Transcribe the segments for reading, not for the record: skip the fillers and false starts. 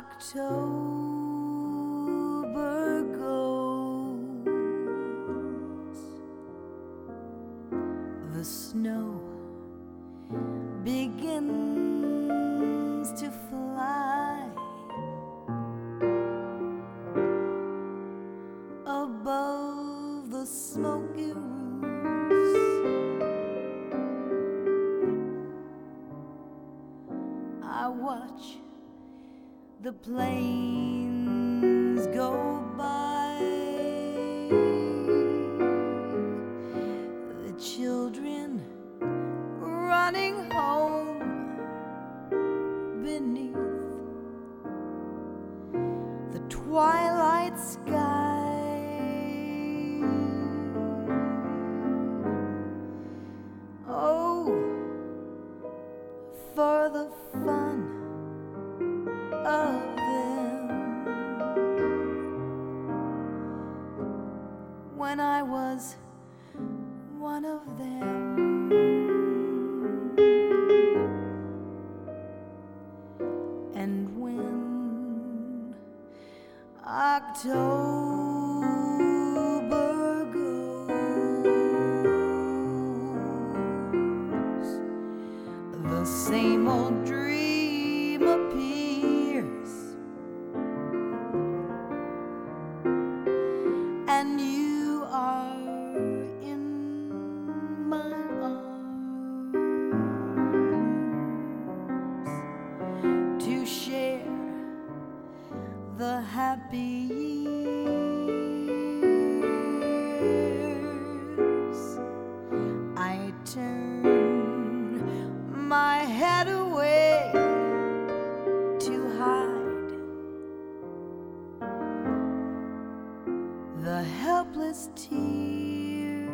October goes, the snow begins to fly above the smoky roofs. I watch the planes go by, the children running home beneath the twilight sky. Oh, for the fun of them when I was one of them. And when October goes, the same old dream appears, and you are in my arms to share the happy years. I turn my head away to hide the helpless tears.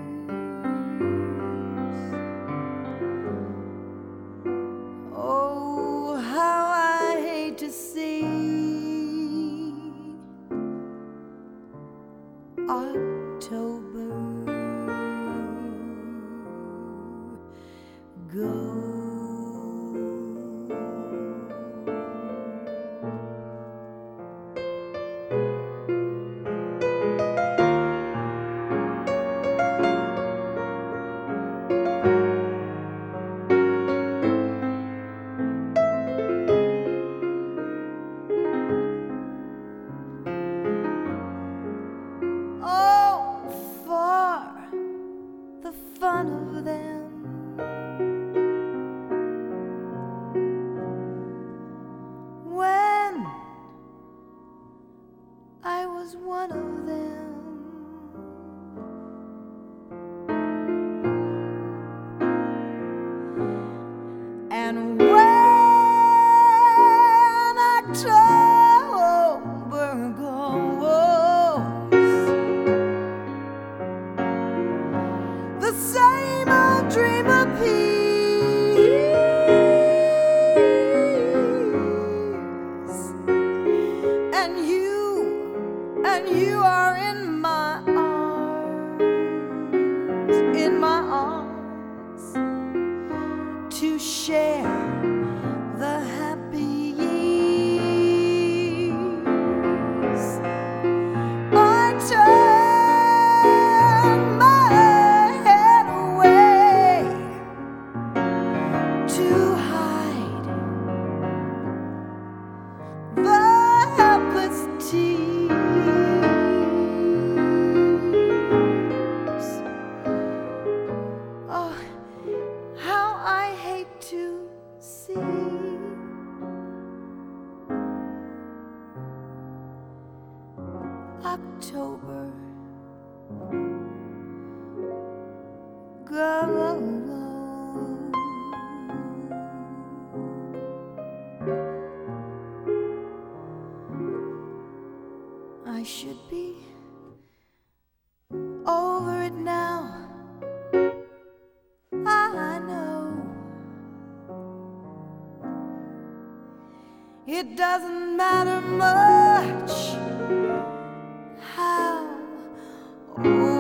Oh, how I hate to see October go. The fun of them when I was one of them. And when October goes, the same old dream appears, and you are in my arms to share the happy years. I turn my head away to hide the helpless tears. Oh, how I hate to see October go. I should be over it now, I know. It doesn't matter much how